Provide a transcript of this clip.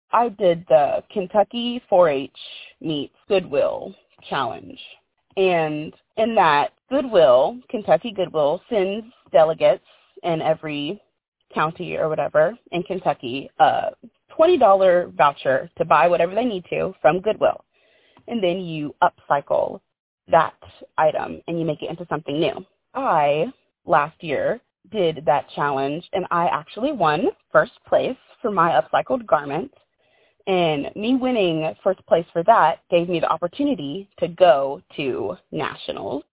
I did the Kentucky 4-H meets Goodwill challenge. And in that, Kentucky Goodwill sends delegates in every county or whatever in Kentucky a $20 voucher to buy whatever they need to from Goodwill. And then you upcycle that item and you make it into something new. I, last year, did that challenge, and I actually won first place for my upcycled garment. And me winning first place for that gave me the opportunity to go to nationals.